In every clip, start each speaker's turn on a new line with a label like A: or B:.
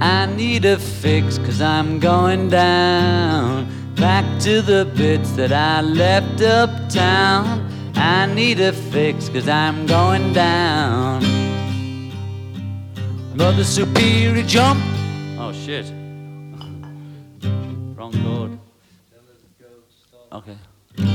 A: I need a fix 'cause I'm going down, back to the bits that I left uptown. I need a fix 'cause I'm going down. Mother Superior jump. Oh shit. Wrong chord. Okay.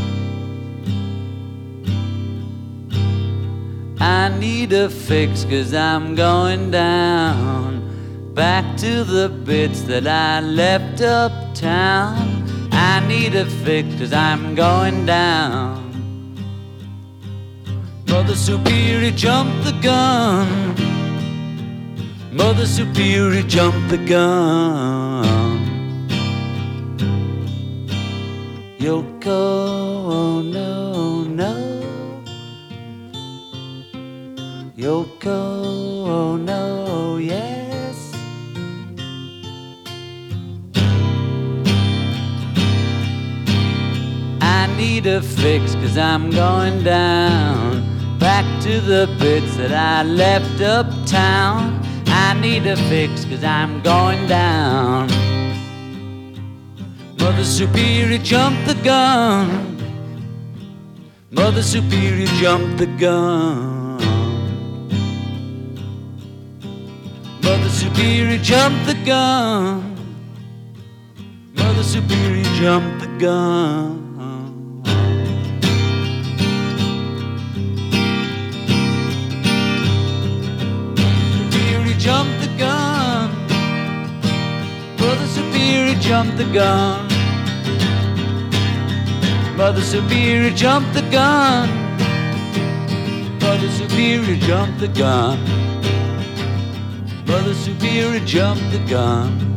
A: I need a fix 'cause I'm going down, back to the bits that I left uptown. I need a fix 'cause I'm going down. Mother Superior jump the gun. Mother Superior jump the gun. Yoko, oh no, no. Yoko, oh no, yes. I need a fix 'cause I'm going down, back to the bits that I left uptown. I need a fix 'cause I'm going down. Mother Superior jump the gun. Mother Superior jump the gun. Mother Superior jump the gun. Mother Superior jump the gun. Jump the gun. Mother Superior jump the gun. Mother Superior jump the gun. Mother Superior jump the gun. Mother Superior jump the gun.